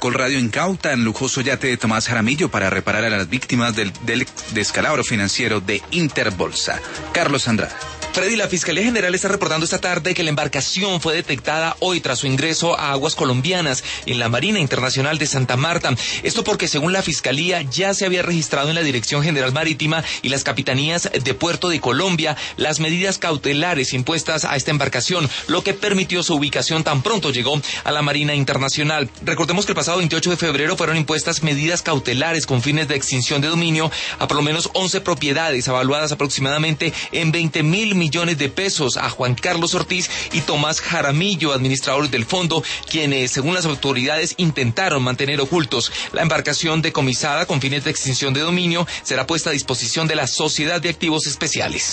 Caracol Radio incautan lujoso yate de Tomás Jaramillo para reparar a las víctimas del descalabro financiero de Interbolsa. Carlos Andrade. Freddy, la Fiscalía General está reportando esta tarde que la embarcación fue detectada hoy tras su ingreso a aguas colombianas en la Marina Internacional de Santa Marta. Esto porque, según la Fiscalía, ya se había registrado en la Dirección General Marítima y las Capitanías de Puerto de Colombia las medidas cautelares impuestas a esta embarcación, lo que permitió su ubicación tan pronto llegó a la Marina Internacional. Recordemos que el pasado 28 de febrero fueron impuestas medidas cautelares con fines de extinción de dominio a por lo menos 11 propiedades evaluadas aproximadamente en 20.000 millones de pesos a Juan Carlos Ortiz y Tomás Jaramillo, administradores del fondo, quienes, según las autoridades, intentaron mantener ocultos. La embarcación decomisada con fines de extinción de dominio será puesta a disposición de la Sociedad de Activos Especiales.